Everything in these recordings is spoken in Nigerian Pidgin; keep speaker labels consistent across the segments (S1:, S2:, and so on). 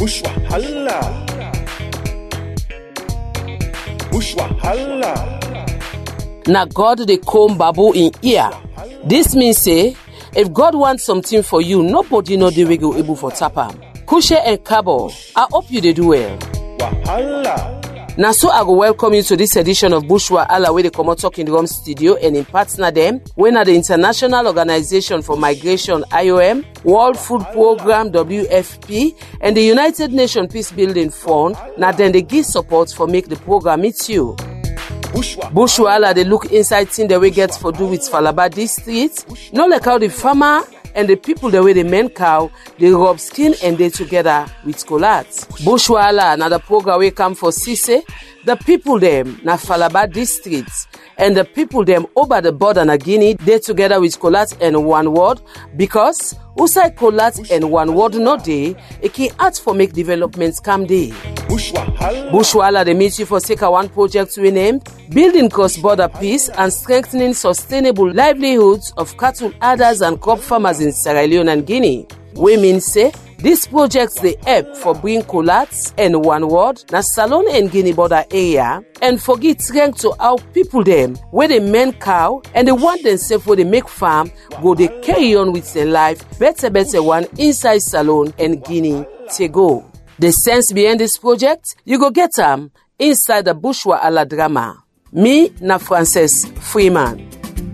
S1: Bush wahala. Bush wahala.
S2: Na God dey comb babu in ear. This means say, if God wants something for you, nobody know the way go able for tap am. Kushe and Kabo, I hope you dey do well.
S1: Wahala.
S2: Now, so I go welcome you to this edition of Bush Wahala, where they come out talk in the Rum Studio and in partner them, when at the International Organization for Migration, IOM, World Food Program, WFP, and the United Nations Peace Building Fund, now then they give support for make the program meet you. Bush Wahala, they look inside thing that we get for do with Falaba district, not like how the farmer and the people the way they men cow, they rub skin and they together with colats. Bush Wahala, another program we come for Sise, the people them na Falaba district, and the people them over the border na Guinea, they together with colats and one word, because outside colats and one word no day, it can ask for make developments come day. Bush Wahala, they meet you for sake of one project we named Building Cross-Border Peace and Strengthening Sustainable Livelihoods of Cattle Herders and Crop Farmers in Sierra Leone and Guinea. We mean say, these projects they help for bring colats and one word na Salon and Guinea border area and forget strength to how people them where they men cow and they want themselves where they make farm go they carry on with their life better one inside Salon and Guinea to go. The sense behind this project, you go get them inside the Bush Wahala drama. Me na Frances Freeman.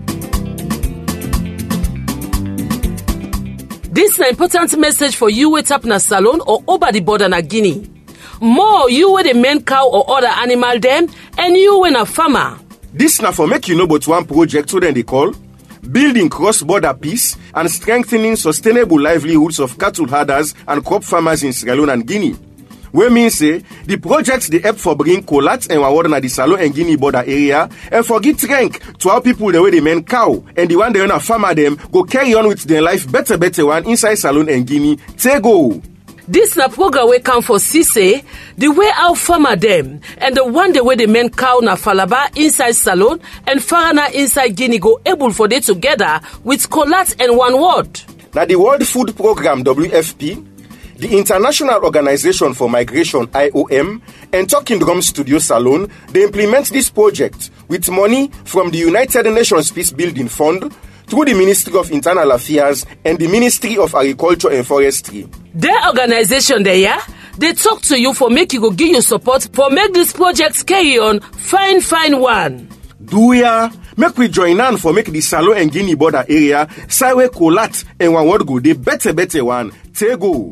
S2: This is an important message for you wait up na Salon or over the border na Guinea. More you with a men cow or other animal them and you when a farmer.
S1: This na for make you know about one project so then they call Building Cross-Border Peace and Strengthening Sustainable Livelihoods of Cattle Herders and Crop Farmers in Sierra Leone and Guinea. We mean say, the projects they help for bring colats and water na the Salon and Guinea border area and for give strength to how people the way they men cow and the one they wanna farmer them go carry on with their life better one inside Salon and Guinea. Take go.
S2: This na program we come for Sise, the way our farmer them and the one the way the men cow na Falaba inside Salon and Farana inside Guinea go able for they together with colats and one word.
S1: Now the World Food Program WFP, the International Organization for Migration IOM, and Talking Drum Studio Salon, they implement this project with money from the United Nations Peace Building Fund through the Ministry of Internal Affairs and the Ministry of Agriculture and Forestry.
S2: Their organization there, they talk to you for make you go give you support for make this project carry on fine one.
S1: Do ya? Make we join on for make the Salon and Guinea border area Sawe Colat and one word go the better one. Take go.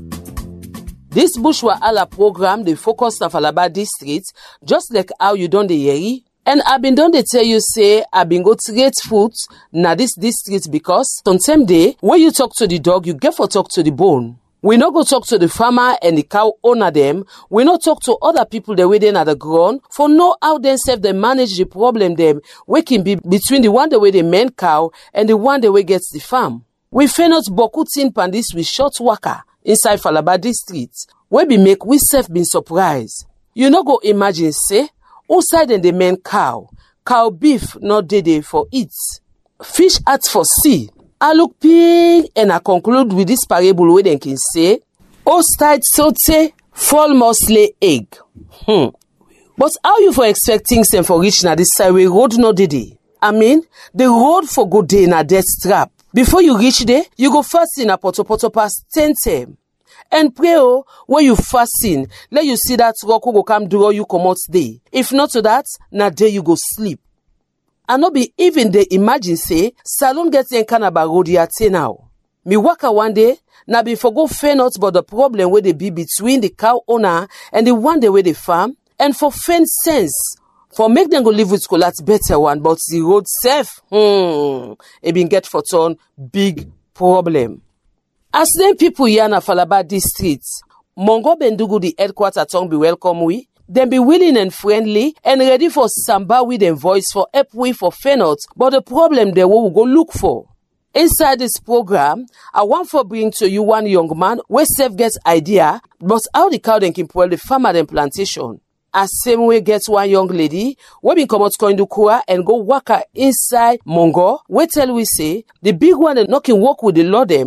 S2: This Bush Wahala program, they focus on Falaba district, just like how you done the yeri. And I've been done they tell you say, I've been go to get food na this district because on same day, when you talk to the dog, you get for talk to the bone. We not go talk to the farmer and the cow owner them. We not talk to other people that waiting at the ground for know how themselves they manage the problem them. We can be between the one the way they men cow and the one the way gets the farm. We not boku tin pandis with short worker inside Falaba district, where we make we self been surprised. You no go imagine say, outside and the men cow beef not dey for eat. Fish at for sea. I look pig and I conclude with this parable where they can say, outside sote, fall must lay egg. But how you for expecting them for reach na this side way road no dey? I mean, the road for go day na death trap. Before you reach there, you go first in a poto past 10 and pray when you fasting, let you see that rock go come draw you come out day. If not to that, na day you go sleep. And not be even they imagine say, Salon gets in Canaba road yate now. Me waka one day, na before go fair not but the problem where they be between the cow owner and the one day where they farm, and for fair sense. For make them go live with colats better one, but the road safe, it been get for turn big problem. As them people here na Falaba district, Mongo Bendugu the headquarter tongue be welcome we, them be willing and friendly and ready for samba with them voice for help we for Fenot, but the problem they will go look for. Inside this program, I want to bring to you one young man where self gets idea, but how the cow then can pull the farmer then plantation. As same way gets one young lady, we been come out Koindukua and go work her inside Mongo, we tell we say, the big one and not can work with the law them,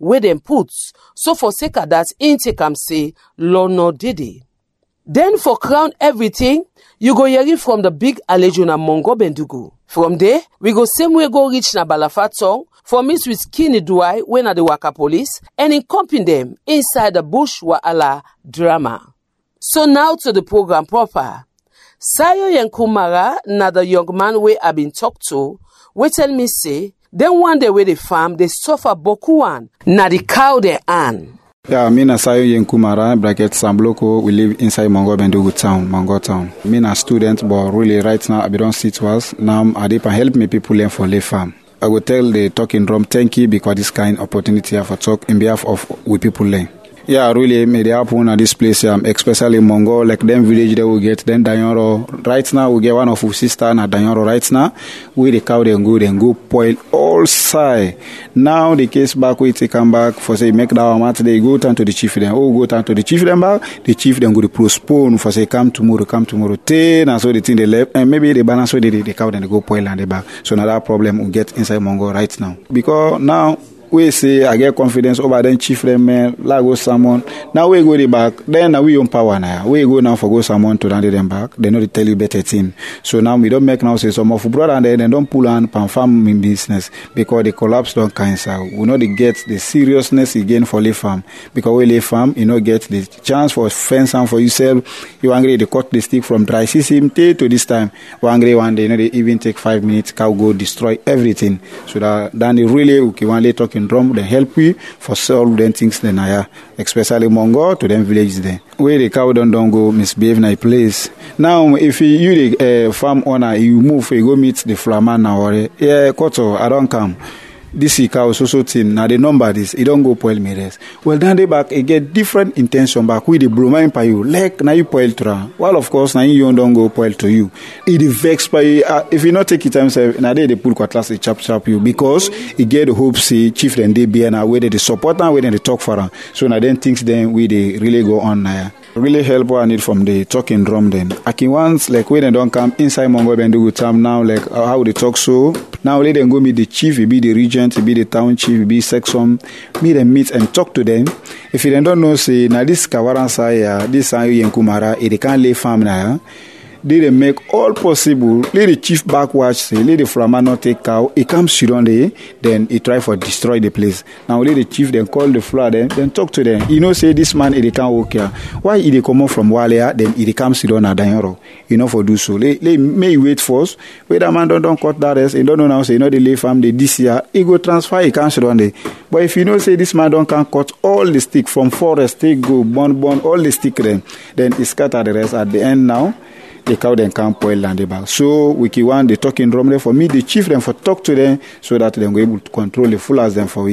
S2: wey dem put, so for sake of that, im take am say law no dey there. Then for crown everything, you go hear it from the big alejo na Mongo Bendugu. From there, we go same way go reach na Balafatong for meet with Skinny Duai when at the Waka police and accompany them inside the bush wahala drama. So now to the program proper. Sayo Yankumara, na the young man wey I been talked to, we tell me say, then one day where they farm, they suffer bokuan, na the cow they an.
S3: Yeah, me na Sayo Yankumara, bracket Sambloko, we live inside Mongo Bendugu town, Mongo town. Me na student, but really right now I be don't sit was, now I dey help me people learn for lay farm. I will tell the talking drum thank you because this kind of opportunity for talk in behalf of we people learn. Yeah, really made it happen at this place, especially Mongo, like them village they will get, then Danyoro. Right now, we get one of our sister and Danyoro right now. We the cow then go boil all side. Now the case back, we take them back for say make that mat, they go down to the chief then. Oh, go down to the chief then back. The chief then go to postpone for say come tomorrow. Ten, and so the thing they left, and maybe the balance so the cow then they go boil and they back. So now that problem will get inside Mongo right now. Because now, we say I get confidence over them chief them man, Lago Salmon. Now we go the back, then we own power now. We go now for go Salmon to land them back. They know they tell you better thing. So now we don't make now say some of brother and then don't pull on pan farm in business because the collapse don't cancel. We know they get the seriousness again for lay farm. Because we lay farm, you know get the chance for fence and for yourself. You angry they cut the stick from dry season to this time. We angry one day, you know they even take 5 minutes, cow go destroy everything. So that then they really okay one day talking drum, they help you for solve them things then especially Mongo to them villages there. Where the cow don't go misbehave in a place. Now if you the farm owner, you move, you go meet the flaman now or Koto, I don't come. This is cow so thin. Now the number this, it don't go poil me rest. Well then they back it get different intention back with the bromine by you. Like now you poil tra. Well of course now you don't go poil to you. It vex by you. If you not take it time say now they pull cutlass chap you because it get the hope say chief then they be now where they support and where they talk for them. So now then things then we they really go on now. Really help what I need from the talking drum then. I can once like when they don't come inside Mongo Bendugu town now like how they talk so now let them go meet the chief, it be the regent, it be the town chief, it be section, meet them meet and talk to them. If you don't know say now this Kawaran Saya, this Sayo Yankumara, they can't lay farm now. They make all possible. Let the chief backwatch say, let the farmer not take cow. He comes sit on there, then he try for destroy the place. Now let the chief then call the floor then talk to them. You know say this man he can't work here. Why he come from Walea then he comes sit on a Danyoro. You know for do so. Let may wait first. Wait a man don't cut that rest. He don't know now say you know the lay farm the this year. He go transfer he can't sit on there. But if you know say this man don't can cut all the stick from forest take go burn all the stick then he scatter the rest at the end now. The cow then can't poil land the back. So we can want the talking drum there for me, the chief them for talk to them so that they will be able to control the full as them for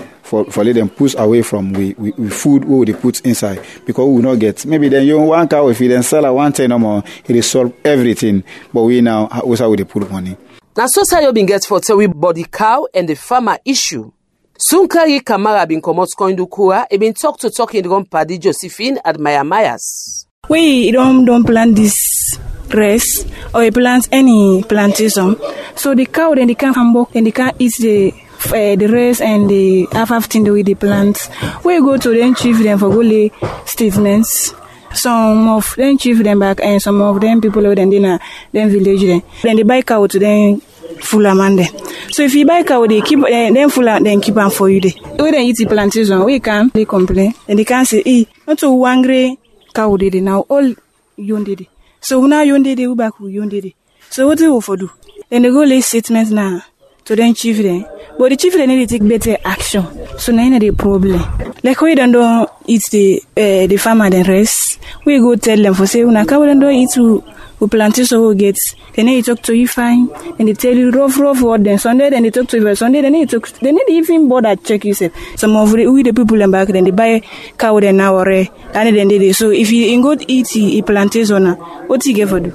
S3: let them push away from we food we they put inside because we will not get maybe then you one cow if you then sell at 110 no more it is solve everything but we now also we they put money.
S2: Now so Sayo been get for tell we about the cow and the farmer issue. Soon Kari Kamara been come out Koindukura, he been talking drum Paddy Josephine at Mayas.
S4: We don't plant this grass or plant any plantation. So the cow then they can't hamburg and they can't eat the rest and the half thing with the plants. We go to them chief them for go lay statements. Some of them chief them back and some of them people out then village then. Then they buy cow to them full amount then. So if you buy cow they keep them full then keep them for you there. We then eat the plantation. We can they complain and they can't say not too hungry. Cow did it now all you did it. So now you did it, we back who you did it. So what do you for do? Then they go lay statements now to them chief then. But the chief then need to take better action. So now the problem. Like we don't eat the farmer then rest. We go tell them for say una cow don't eat to plantation who gets. Then they talk to you fine and they tell you rough word then Sunday then they talk to you Sunday then they need even bother check yourself. Some of the people in back then they buy cow then now or and then they so if you go eat a plantation what you get for do?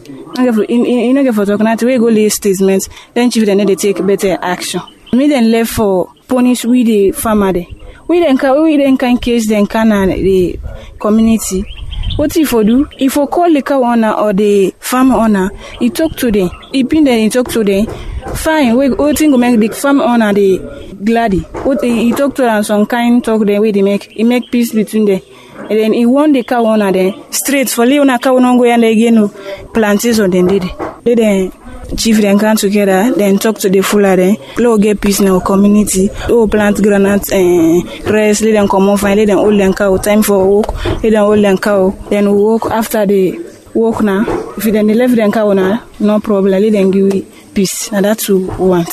S4: You not get for talk now we go lay statements then chief then they take better action. Me then left for punish with the farmer there. We then can case then can the community. what if you do? If you call the cow owner or the farm owner, he talk to them. He been there, he talk to them. Fine, what thing will make the farm owner the gladdy? What he talk to them some kind talk the way he make peace between them. And then he want the cow owner then straight for Leona cow no go and again plantation then did. They then chief then come together, then talk to the fuller then. Low get peace in our community. Oh plant granite rice, let them come off and let them hold them cow. Time for walk, let them hold them cow. Then we walk after the walk now. If you then left them cow now, no problem. Let them give peace. Now that's what we want.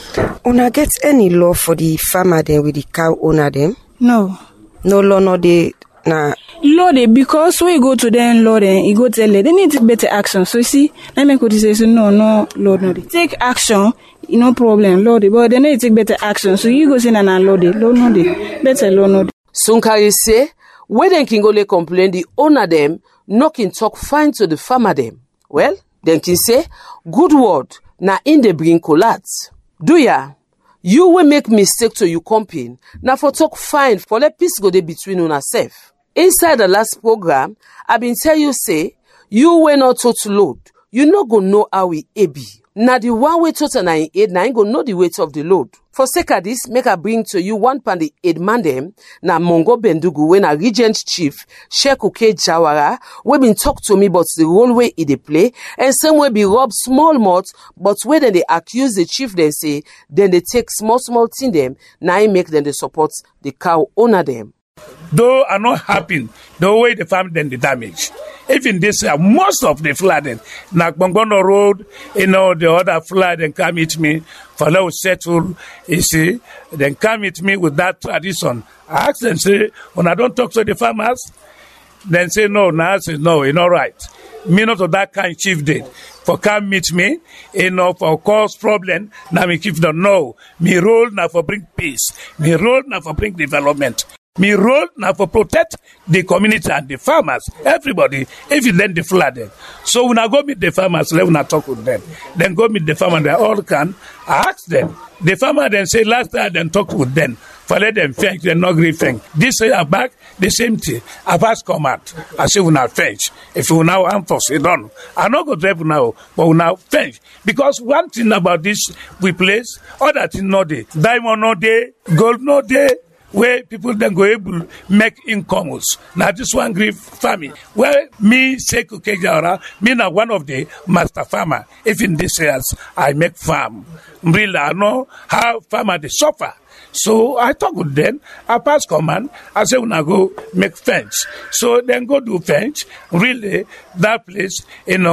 S5: Una get any law for the farmer then with the cow owner them?
S4: No.
S5: No law, no they. Nah.
S4: Lord, because when you go to them, Lord, you go tell them, they need to take better action. So, see, let me go to say, so, no, Lord, no. Take action, no problem, Lord, but they need to take better action. So, you go say, nah, Lord, no, better, Lord, no.
S2: Sunkari say, when then Kingole complain, the owner them, no can talk fine to the farmer them. Well, then can say, good word, na in the bring collapse. Do ya? You will make mistake to you company. Now for talk fine, for let peace go there between una self. Inside the last program, I been tell you say, you will not total load. You no go know how we be. Now the one way total 98, now ain't go know the weight of the load. For sake of this, make I bring to you 1.8 man them, na Mongo Bendugu, when a regent chief, Sheikh Uke Jawara, we been talk to me about the role way they play, and some way be rob small mouth, but when they accuse the chief, they say, then they take small thing them, now I make them they support the cow owner them.
S6: Though are not happy the way the farm then the damage. Even this most of the flooding, Nakbongono Road, the other flood and come meet me for low settle, you see, then come meet me with that tradition. I ask them, say, when I don't talk to the farmers, then say no, now I say no, all right. Me not of that kind chief did. For come meet me, for cause problem, now me keep them no. Me role now for bring peace. Me role now for bring development. Me role now for protect the community and the farmers, everybody, if you then the flooded. So when I go meet the farmers, let me talk with them. Then go meet the farmer, they all can. I ask them. The farmer then say, last time I then talk with them. For let them fetch, they not agree fetch. This year back, the same thing. I pass command. I say we now fetch. If we now enforce it on. I not go drive now, but we now fetch. Because one thing about this we place, other thing no day. Diamond no day, gold no day. Where people then go able to make incomes. Now this one grief farming. Well, me, Sekou Kejara, me now one of the master farmer. If in this years I make farm. Really, I know how farmer they suffer. So I talk with them, I pass command, I say when I go make fence. So then go do fence. Really, that place,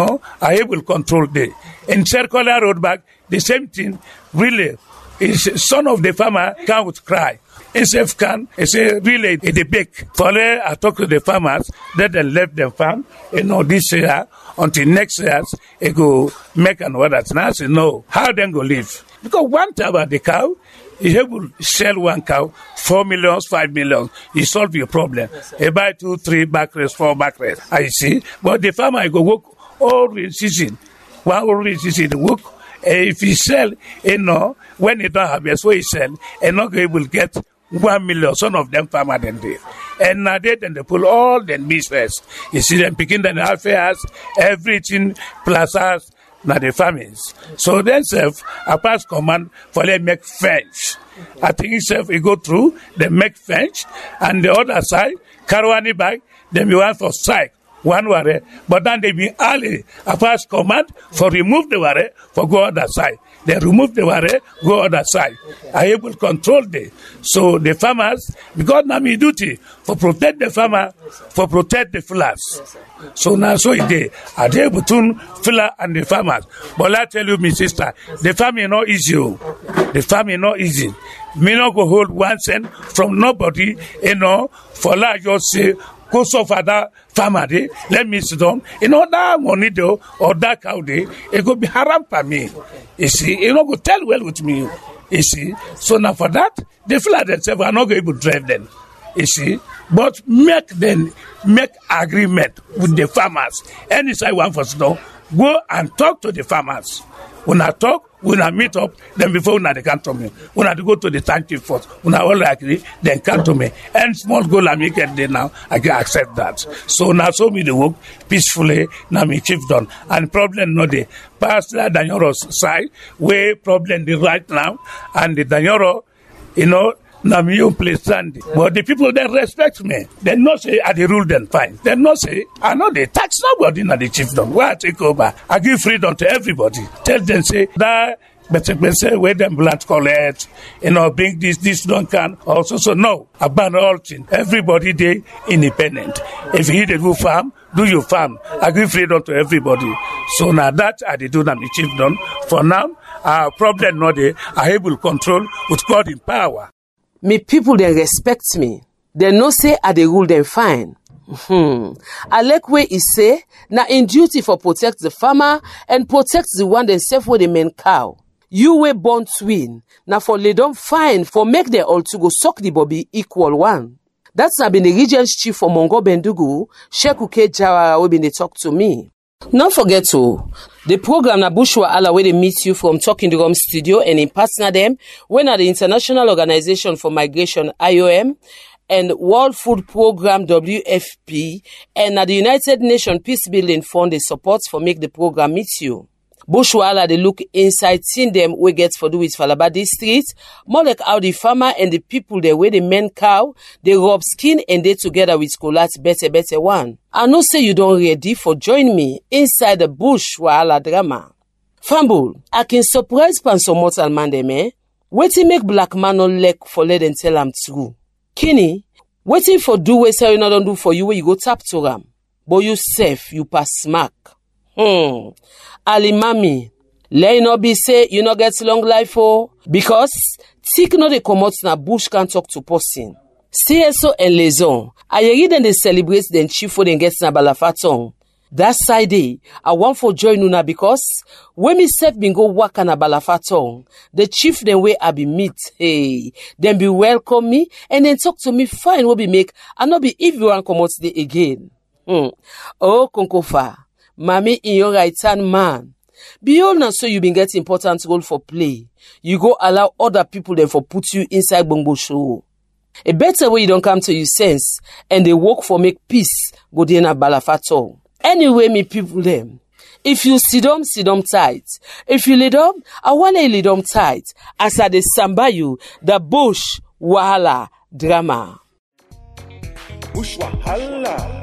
S6: I able to control the. In Circular Road back, the same thing, really, is son of the farmer come with cry. SF can, say really they bake. For there, I talk to the farmers, then they left the farm, this year, until next year, it go make an order. Now I say, no, how then go live? Because one time about the cow, you able to sell one cow, 4 million, 5 million, you solve your problem. You buy 2, 3 back race, 4 back race. I see. But the farmer, go work all in season. One all season, work. If he sell, when he don't have so he sell, and not able to get 1 million, some of them farmer than they. And now they pull all the business. You see them picking the affairs, everything, plus us, now the farmers. So then self, I pass command for them make fence. I think itself, we go through, they make fence, and the other side, Karawani bag, then we want for strike. One worry, but then they be early. I pass command for remove the worry for go other side. They remove the worry, go other side. I able to control the. So the farmers, because now me duty for protect the farmer, for protect the flowers. So now so it is. I dey between filler and the farmers. But I tell you, my sister, the farming not easy. The farming not easy. Me not go hold 1 cent from nobody, for like just say. Go so for that farmer day, let me sit down. That money though, or that cow day, it could be haram for me. You see, go tell well with me. You see, so now for that, they feel like themselves are not going to drive them. You see, but make agreement with the farmers. Any side one for sit down, go and talk to the farmers. When I talk, when I meet up, then before when they come to me. When I go to the thank you first, when I all agree, then come to me. And small goal I make it there now, I can accept that. So now so me the work peacefully, now me chief done. And problem not there. Pastor Danyoro's side, where problem the right now, and the Danyoro, now me you play Sunday. But the people that respect me, they not say I the rule then fine. They not say I know they tax nobody na the chiefdom. Why I take over? I give freedom to everybody. Tell them say that but say where them blood collect, bring this don't can also. So no, I ban all things. Everybody they independent. If you need a good farm, do your farm. I give freedom to everybody. So now that I did do na the chiefdom. For now, our problem not there. I able control with God in power.
S2: Me people they respect me. They no say I dey rule them fine. I like where he say na in duty for protect the farmer and protect the one themself with the main cow. You were born twin. Now for lay them fine for make them all to go suck the bobby equal one. That's not been the region's chief for Mongo Bendugu, Shekuke Jawara, we been they talk to me. Don't forget to, the program na Bush Wahala where they meet you from Talking the Rum Studio and in partner them, when at the International Organization for Migration, IOM, and World Food Program, WFP, and at the United Nations Peace Building Fund, they support for make the program meet you. Bush Wahala, they look inside, seeing them we get for do with Falaba district, more like how the farmer and the people they wear the men cow, they rub skin and they together with Kolat better one. I know say you don't ready for join me inside the Bush Wahala drama. Fambul, I can surprise pan some mortal man them, waiting make black man no leg for let and tell am true. Kenny, waiting for do what say you not don't do for you where you go tap to ram. But you safe, you pass smack. Ali mami, let not be say you not get long life because sick no they come out na bush can't talk to person. CSO and Lezon, I read them they celebrate then chief for them get na balafatong. That side day, I want for join Nuna because when me self been go work na balafatong, the chief then way I be meet, hey, then be welcome me and then talk to me fine what be make and not be if you want come out today again. Oh Konkofa. Mami in your right hand man. Beyond now so you been getting important role for play. You go allow other people then for put you inside Bongo show. A better way you don't come to your sense and they work for make peace go there na balafato. Anyway, me people them. If you sit down tight. If you lay down, I wanna lay down tight. As I de samba you, the Bush Wahala drama.
S1: Bush Wahala.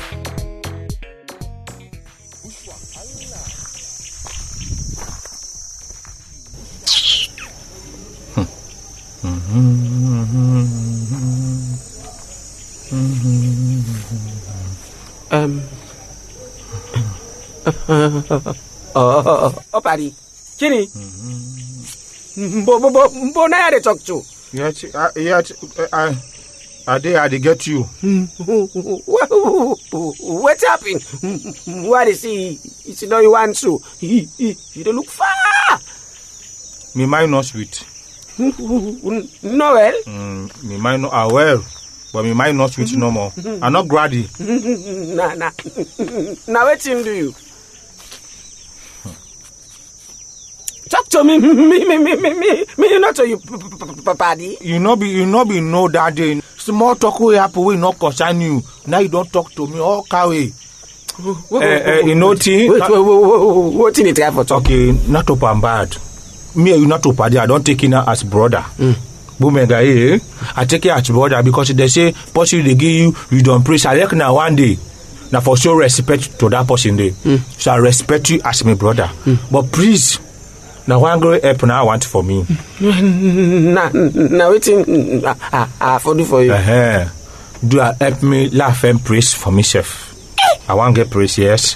S7: Opari, Kini. Bo na they talk to.
S8: Yes, I did get you.
S7: What happened? What is he? It's no you want to. He don't look far.
S8: Me mind not sweet.
S7: No well.
S8: Me mind not well, but me mind not sweet no more. I'm not grady.
S7: Nah. Now what him do you? Talk to me not to you, Paddy.
S8: You know be know that day. Small talk we happen we not concern you. Now you don't talk to me all carry. You know thing.
S7: What thing it have for talk?
S8: Okay, not up and bad. Me you not up Paddy. I don't take it as brother. Bumega, I take it as brother because they say person they give you, you don't praise. I reckon now one day. Now for sure respect to that person day. So I respect you as my brother. But please. Now one girl help now want for me.
S7: Now waiting for do for you.
S8: Do I help me laugh and praise for myself? I want get praise, yes.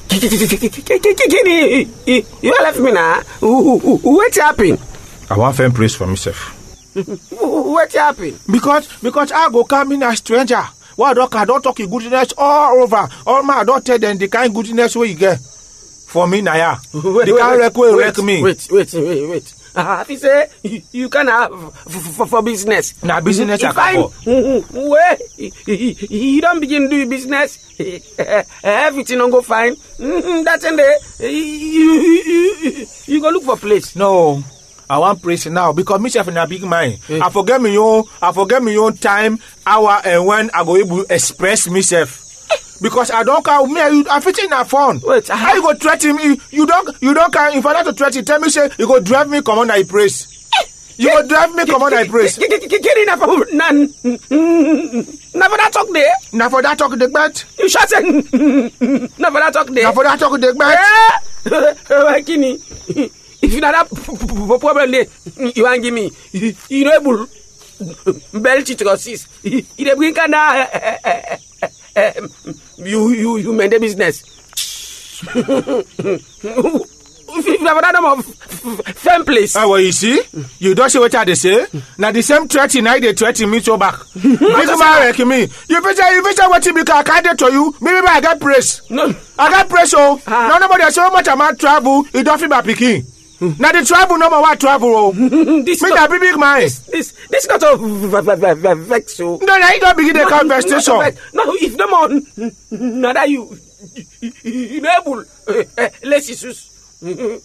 S7: You left me now. What happened?
S8: I want fair praise for myself.
S7: What happened?
S8: Because I go come in as stranger. Why I don't talk your goodness all over. All my don't tell them the kind of goodness where you get. For me, Naya. They can't wreck me.
S7: Wait. He say you can have for business.
S8: Na business I
S7: fine. Where you don't begin do business, everything don't go fine. That's in there. You go look for place.
S8: No, I want praise now because myself in a big mind. I forget me own time, hour, and when I go able to express myself. Because I don't count me, I fit in a phone.
S7: Wait,
S8: how you go threaten me? You don't count. If I not to threaten, tell me say you go drive me. Come on, I praise. You go drive me. Come on, I praise.
S7: Get enough for none. Now for that talk there.
S8: Now for that talk the bet.
S7: You shut it. Now for that talk there.
S8: Now for that talk the bet.
S7: Kini, if you not have problem there, you want give me. You know able belt it to sis. You bring kana. You made the business. If you have another firm place.
S8: Well, you see, you don't see what I say. Now the same 30 night they 30 me so back. Big man like me. You better what you because I can't tell you. Maybe I got press.
S7: No,
S8: I got press. Oh, no nobody so much about travel. You don't feel my picking. Now the travel no more what travel. Oh,
S7: this
S8: me that big man.
S7: This got of vex so.
S8: No, you don't begin the conversation.
S7: No, if no more, now that you able, let's use. You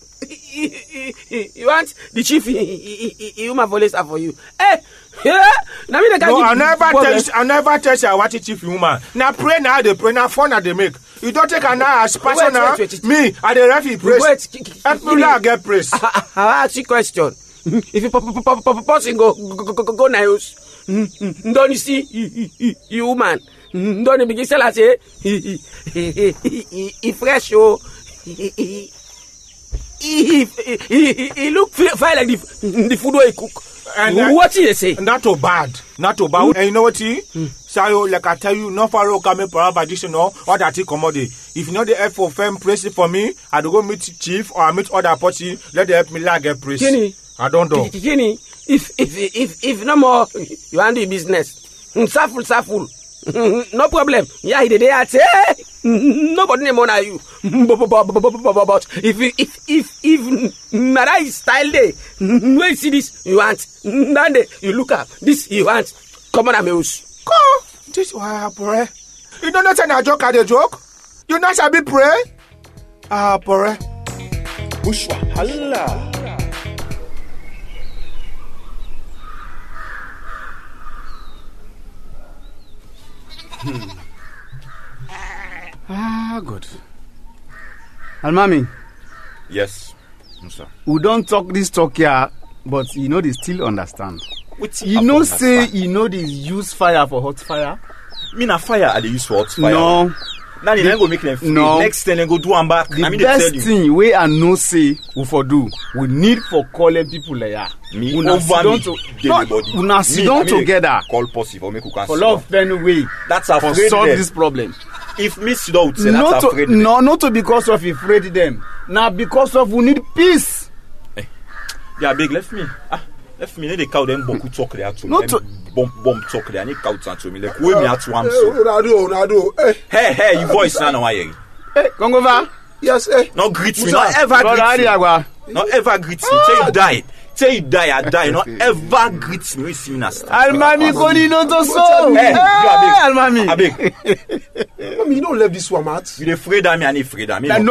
S7: want the chief? You my voice for you. Now me
S8: no, I never tell you what chief human. Now pray now they pray now phone they make. You don't take an as personal. Me, I the referee praise. Help me now get praise.
S7: I ask you question. If you person go na house, don't you see you woman? Don't you begin say say he fresh oh. He look fine like the food where he cook. And what he say?
S8: Not too bad. Not too bad. And you know what he? So like I tell you, no faro coming for additional or that he commodity. If you know the help for firm praise for me, I do go meet chief or I meet other party. Let them help me like get praise.
S7: Kenny,
S8: I don't know.
S7: Kenny, if no more you want the business, suffer. No problem. Yeah, the day I say nobody name on you. But if Nara is style day, when you see this you want, then you look up this you want. Come on, Ameus.
S8: Go. This why I pray. You don't know say na joke at the joke. You not shall be pray. Pray.
S1: Bushwa halla.
S9: Good. Almami.
S10: Yes, sir.
S9: We don't talk this talk here, but you know they still understand.
S10: You
S9: know say you know they use fire for hot fire.
S10: Me na fire I dey use for hot fire.
S9: No.
S10: Now they go make them free.
S9: No.
S10: Next thing they go do and back.
S9: The best thing we I know say we for do. We need for calling people like that.
S10: Me over me.
S9: Una sit down together.
S10: Call possible make we can
S9: for love anyway.
S10: That's
S9: for solve this problem.
S10: If me sit down say that's afraid.
S9: No, not because of afraid them. Now because of we need peace.
S10: Yeah, big left me. Left me. They call them boku talk there to me. Bomb talk there. They call to me. Like we me at one so.
S1: Nado.
S10: Hey, you voice now why you?
S9: Hey, come over.
S1: Yes,
S10: not greet me. Not ever greet me. Not ever greet me. Say you die. Say you die, I die. Not ever greet me. We see me na stand.
S9: Almami koni no to so.
S10: Hey,
S9: Almami.
S10: Abeg.
S1: Mami, you don't love this one, Matt.
S10: You afraid of me and afraid of me.
S9: No.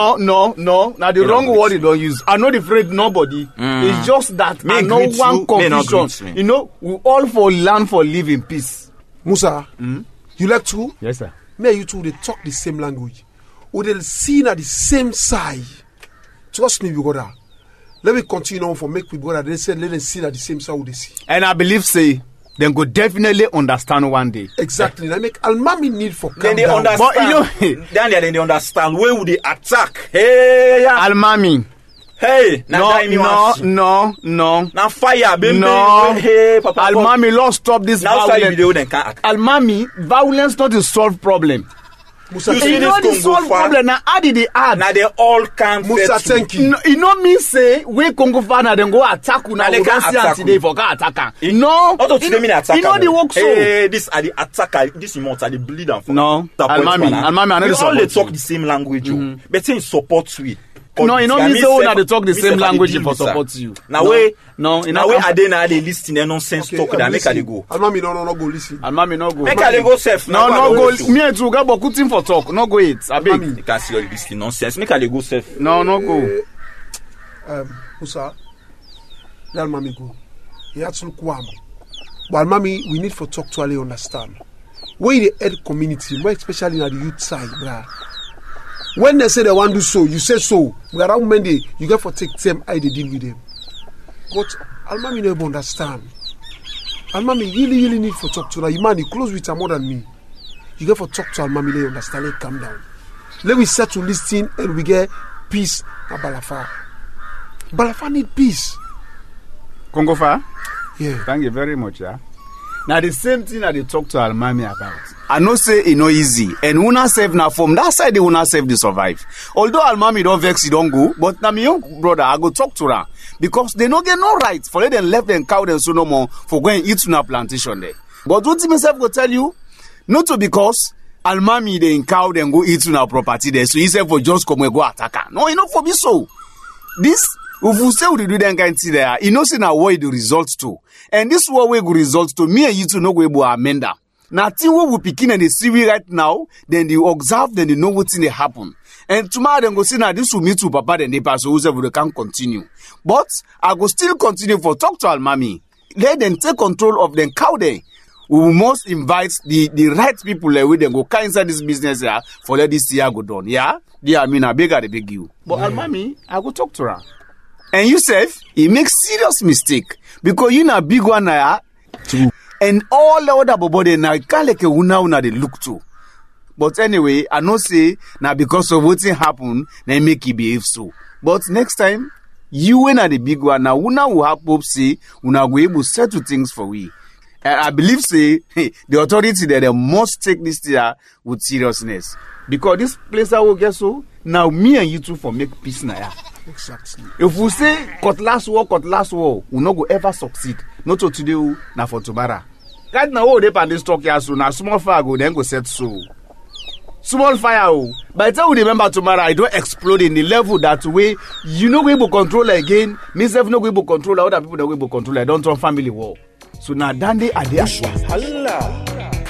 S9: Now the wrong word you don't use. I'm not afraid nobody. It's just that I know one confusion. You know, we all for land for live in peace.
S1: Musa, you like two?
S9: Yes, sir.
S1: Me and you two, they talk the same language. Or they'll see at the same side. Trust me, we got that. Let me continue on for make people that they said let them see at the same side what they see.
S9: And I believe say then go definitely understand one day.
S1: Exactly. I make Almami need for
S10: then they down. Understand. But you know, then they understand where would they attack. Hey,
S9: Almami.
S10: Hey,
S9: no.
S10: Now fire, baby.
S9: No.
S10: Hey, Papa.
S9: Almami, Lord, stop this
S10: now
S9: violence.
S10: Now
S9: Almami, violence not to solve problem.
S10: Musa,
S9: you know the solve problem. Now how did they add?
S10: Now they all come.
S1: Musa, thank you.
S9: You know me say we Congo fan now then go attack. Now
S10: they can't attack
S9: today for attacker. No.
S10: You
S9: know the work so.
S10: Hey, this are the attacker. This month are the bleed and
S9: no. Almami, I know
S10: the all they talk the same language. But in support we.
S9: No, you know me say una dey talk the same language for support you.
S10: Now way I dey now dey listen to nonsense talk that make I dey go.
S11: Almami no go listen.
S9: Almami no go.
S10: Make I dey go sef.
S9: No go. Me too get boku thing for talk. No go it. Abeg.
S10: You can see all this nonsense. Make I dey go sef.
S9: No go.
S11: Musa, let Almami go. He had to kwam. But Almami, we need for talk to Ali understand. Where the head community, more especially in the youth side, brah. When they say they want to do so, you say so. We around Monday, you get for take them, I they deal with them. But Almami never understand. Almami really need for talk to her. You man, he close with her more than me. You get for talk to Almami, they understand, let calm down. Let me settle this thing and we get peace at Balafa. Balafa need peace.
S9: Kongofa?
S11: Yeah.
S9: Thank you very much, yeah. Now the same thing that they talk to Almami about. I know say it no easy. And una save now from that side they una save the survive. Although Almami don't vex, he don't go. But now my young brother, I go talk to her. Because they don't get no right for let them left and cow them so no more for going eat una plantation there. But what myself go tell you, not to because Almami they in cow them go eat una property there. So he said for just come and go attack her. No, enough for me so. This if we say we do that kind of thing there, you know, say now what the results to. And this what we go results to me and you to know we will amend that. Now, thing what we picking and they see we right now, then they observe, then they know what's in the happen. And tomorrow they go say now this will meet to Papa, then they pass, so we can continue. But I go still continue for talk to Almami. Let them take control of them cow there. We must invite the right people there with them go inside this business here for let this year go done. Yeah? I mean, I beg you. But Almami, I go talk to her. And Yusuf, he makes serious mistake. Because you know big one too. And all the other body now can't like una they look to. But anyway, I know say now because of what's happened, they make it behave so. But next time, you and the big one now una will have hope say una go able to settle things for we. And I believe say the authority there they must take this here with seriousness. Because this place I will get so now me and you two for make peace now.
S11: Exactly.
S9: If we say cutlass war, we no go ever succeed. Not to today, na for tomorrow. Right now, they pan this talk here so now small fire go then go set so. Small fire. By the time we remember tomorrow, I don't explode in the level that way. You know we able control again. Myself no able control. Other people that we able control. I don't turn family war. So now Dande are there. Allah.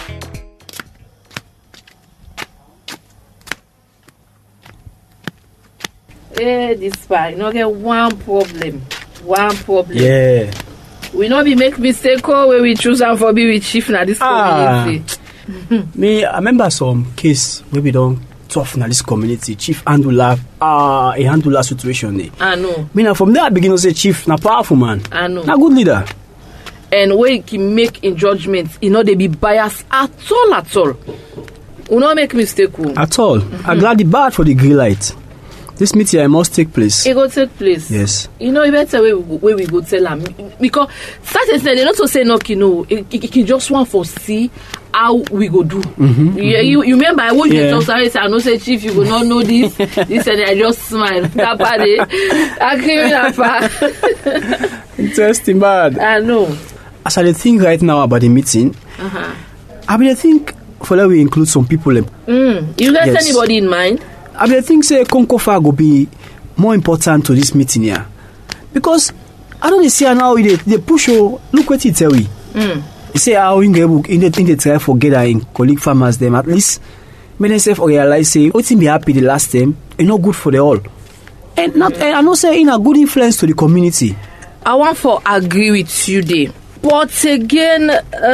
S12: This part, you know, get one problem.
S13: Yeah.
S12: We not be make mistake where we choose and for be with chief na this community.
S13: Me, I remember some case where we don't tough na this community. Chief handle a handle situation there.
S12: I know.
S13: Me now from there I begin to say chief na powerful man.
S12: I know.
S13: Na good leader.
S12: And where he can make in judgment, you know, they be biased at all. We not make mistake.
S13: At all. I'm glad the bad for the green light. This meeting I must take place.
S12: It go take place.
S13: Yes.
S12: You know, better where we go tell them because certain things they not to say no, you know, it just want for see how we go do.
S13: Mm-hmm.
S12: You remember I want you to say I know say chief you go not know this and I just smile. That party, I
S13: interesting, bad.
S12: I know.
S13: As I think right now about the meeting, I mean I think for that we include some people.
S12: You got anybody in mind?
S13: I mean, I think say Konkofa will be more important to this meeting here because I don't see now they push. Look what he tell we. You say how in the try forget that in colleague farmers them at least. Many self realize say what be happy the last time and not good for the all. And not I know say in a good influence to the community.
S12: I want to agree with you there, but again,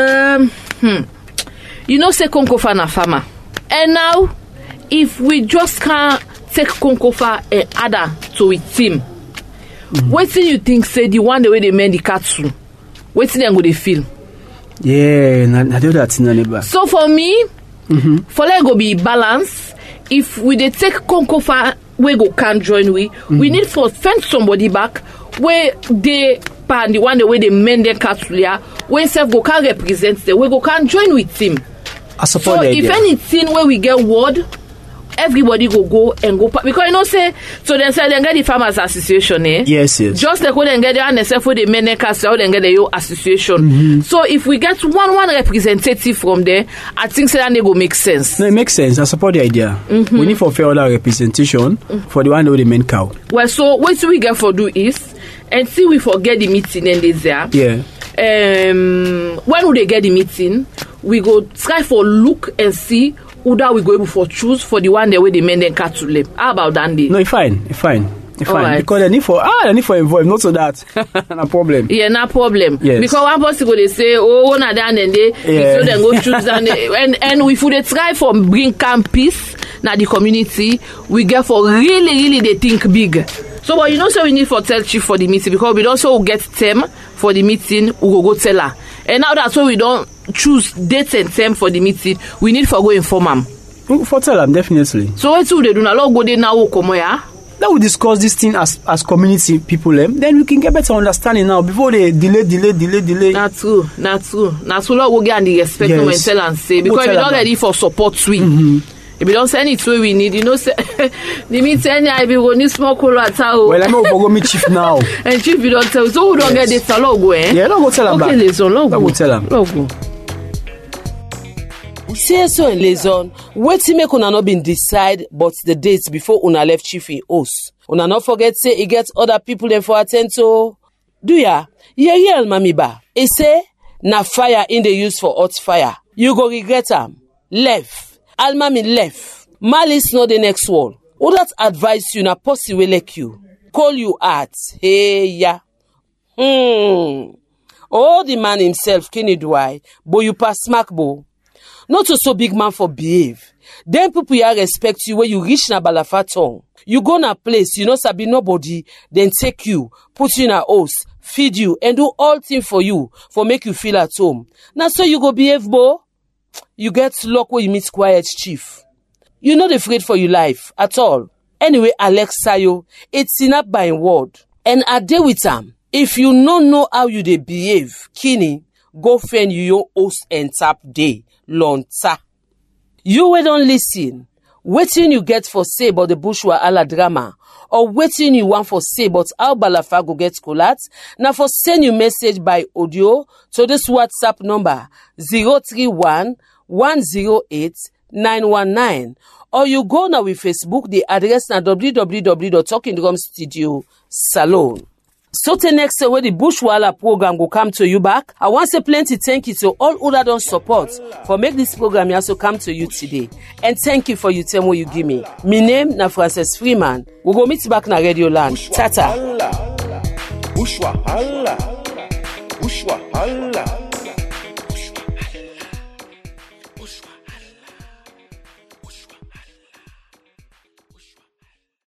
S12: you know say Konkofa na farmer, and now. If we just can't take Konkofa and add her to a team, what do you think say the one the way they made the cattle? What do they feel?
S13: Yeah, I do that in the neighbor.
S12: So for me, for let go be balance. If we they take Konkofa, we go can't join we need to find somebody back where they pan the one the way they mend their cattle here, where self go can represent them, we go can't join with team.
S13: I support
S12: so
S13: the
S12: if
S13: idea.
S12: anything where we get word. everybody go and go because you know say so then say then get the farmers association
S13: yes
S12: just like when they get the NSF for the Meneka so then get the your association so if we get one representative from there I think say that they go make sense.
S13: No, it makes sense. I support the idea. We need for fair other representation for the one with the main cow.
S12: Well, so what we get for do is and see we forget the meeting and this there.
S13: Yeah.
S12: When would they get the meeting? We go try for look and see who that we go able for choose for the one that way the men then cut to live. How about that?
S13: No, it's fine. Right. Because they need for involved, not so that no problem.
S12: Yeah, no problem.
S13: Yes.
S12: Because one person go they say, oh, na dan and they so then go choose and if we try for bring camp peace na the community, we get for really they think big. So but you know so we need for tell chief for the meeting because we also get them for the meeting, we go tell her. And now that's why we don't choose dates and time for the meeting. We need for go inform them.
S13: For tell them definitely.
S12: So what do they do now? Go there now come here.
S13: Now we discuss this thing as community people, then we can get better understanding now before they delay.
S12: Not true. Now we get the respect and tell and say because we don't ready for support we. If we don't say any way we need, you know, say the meeting I be going small color at all.
S13: Well, I'm not going to chief now.
S12: And chief, you don't tell, so we don't get this logo, eh?
S13: Yeah, don't go tell them.
S12: Okay, listen, logo.
S13: Go tell them.
S12: Logo.
S2: CSO and liaison, wetin make una no been decide but the dates before una left chief in host. Una not forget say e get other people dem for attend to. Do ya? Yeri Almami ba. E say na fire in the use for hot fire. You go regret am. Left. Almami left. Malice no the next one. Who that advise you na pussy will like you. Call you out. Hey ya. Oh, the man himself, Kenny Dwight, but you pass smack bo. Not so big man for behave. Then people here respect you when you reach na balafaton. You go na place, you know sabi nobody, then take you, put you in a house, feed you, and do all things for you, for make you feel at home. Now so you go behave bo. You get luck when you meet quiet chief. You're not afraid for your life at all. Anyway, Alex Sayo, it's enough by word. And I deal with them. If you don't know how you dey behave, Kini, go find you your host and tap day, lonta. You will don't listen. Waiting you get for say about the Bushwa ala drama, or waiting you want for say about how Balafago gets colat, now for send you message by audio to this WhatsApp number 031 108 919, or you go now with Facebook, the address na www.talkingdrumstudio salon. So till next where the Bushwala program will come to you back. I want to say plenty thank you to all who don't support for make this program also come to you today. And thank you for your time what you give me. My name na Frances Freeman. We go meet back na Radio Land. Tata.
S14: Bushwala. Bushwala. Bushwala.